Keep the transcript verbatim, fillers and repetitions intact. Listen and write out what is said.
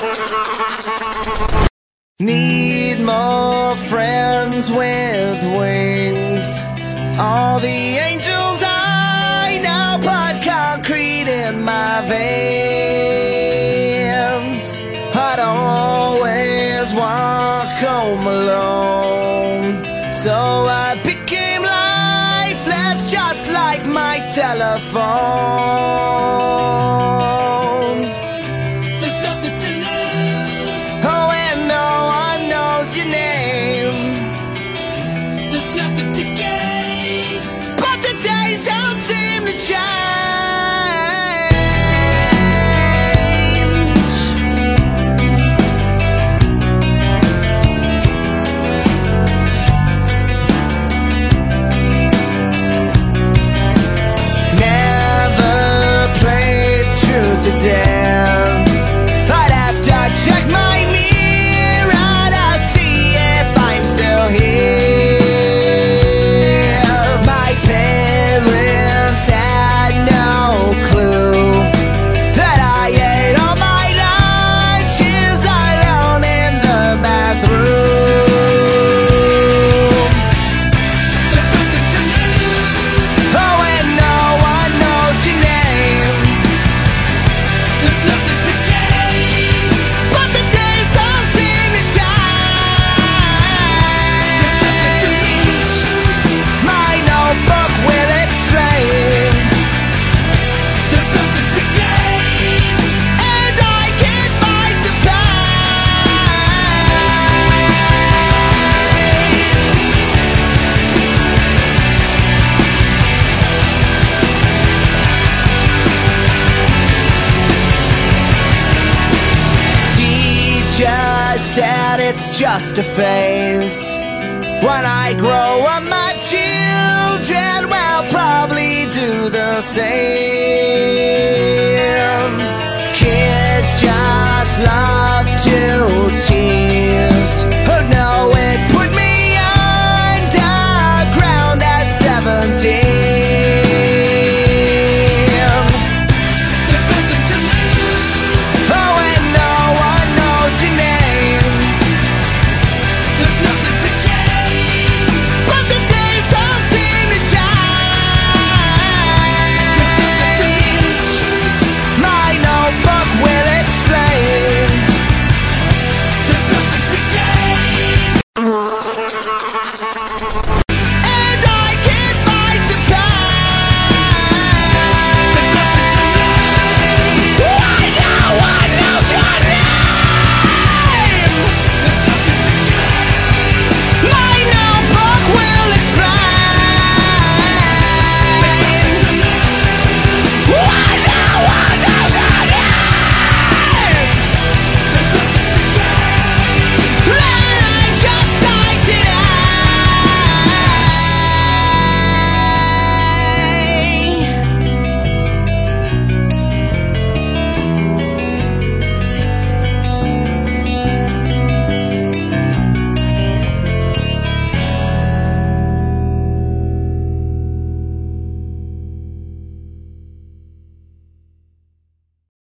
Need more friends with wings. All the angels I know put concrete in my veins. I'd always walk home alone, so I became lifeless, just like my telephone. There's nothing to lose. Oh, and no one knows your name. There's nothing to gain. But the days don't seem to change. Never played truth or dare. I'd have to check my mirror to see if I'm still here. My parents had no clue that I ate all my lunches alone in the bathroom. There's nothing to lose. Oh, and no one knows your name. There's nothing to gain. But the days don't seem to There's nothing to change. lose. My notebook will explain, There's nothing to gain. and I can't fight the pain. Teacher said it's just a phase. When I grow up, my children will probably do the same.